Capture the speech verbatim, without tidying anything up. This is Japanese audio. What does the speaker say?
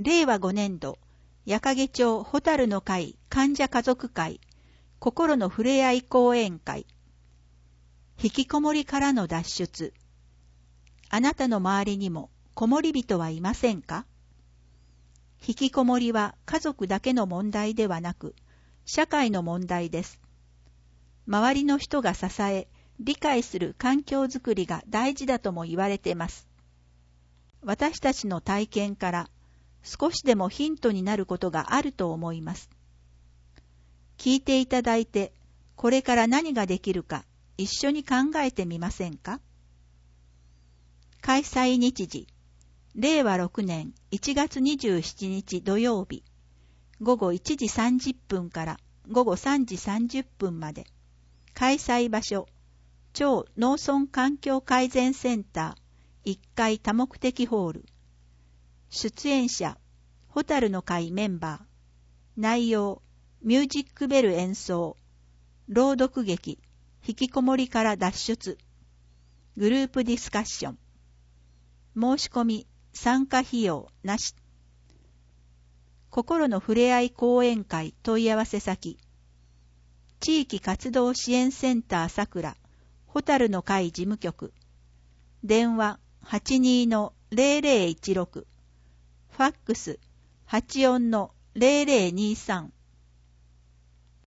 れいわごねんど、矢掛町ホタルの会患者家族会、心のふれあい講演会。引きこもりからの脱出。あなたの周りにもこもり人はいませんか？引きこもりは家族だけの問題ではなく、社会の問題です。周りの人が支え、理解する環境づくりが大事だとも言われています。私たちの体験から少しでもヒントになることがあると思います。聞いていただいて、これから何ができるか一緒に考えてみませんか？開催日時、れいわろくねんいちがつにじゅうしちにち土曜日、ごごいちじさんじゅっぷんからごごさんじさんじゅっぷんまで。開催場所、町農村環境改善センターいっかい多目的ホール。出演者、ホタルの会メンバー。内容、ミュージックベル演奏。朗読劇、引きこもりから脱出。グループディスカッション。申し込み、参加費用なし。心のふれあい講演会問い合わせ先。地域活動支援センターさくら、ホタルの会事務局。電話 はちにーのぜろぜろいちろく。ファックス はちよんのぜろぜろにさん。